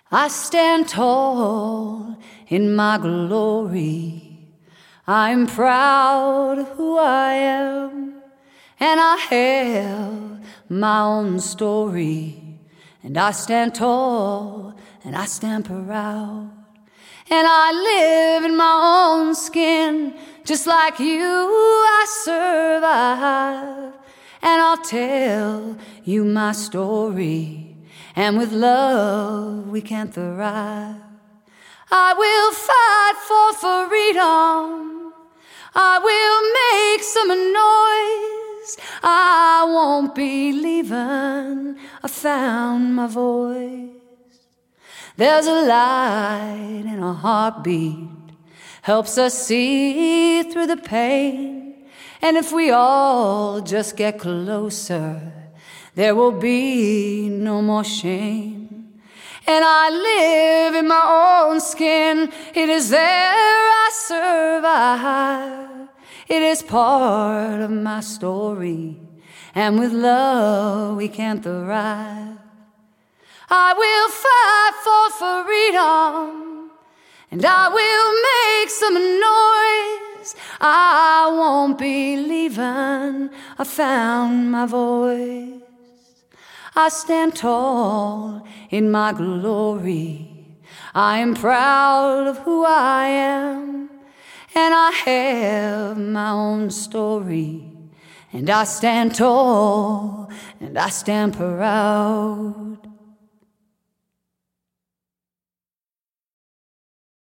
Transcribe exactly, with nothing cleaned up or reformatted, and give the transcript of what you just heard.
I stand tall in my glory. I'm proud of who I am, and I have my own story. And I stand tall, and I stand proud, and I live in my own skin. Just like you, I survive, and I'll tell you my story. And with love we can thrive. I will fight for freedom. I will make some noise. I won't be leaving. I found my voice. There's a light in a heartbeat, helps us see through the pain. And if we all just get closer, there will be no more shame. And I live in my own skin. It is there I survive. It is part of my story, and with love we can thrive. I will fight for freedom, and I will make some noise. I won't be leaving. I found my voice. I stand tall in my glory. I am proud of who I am, and I have my own story. And I stand tall, and I stand proud.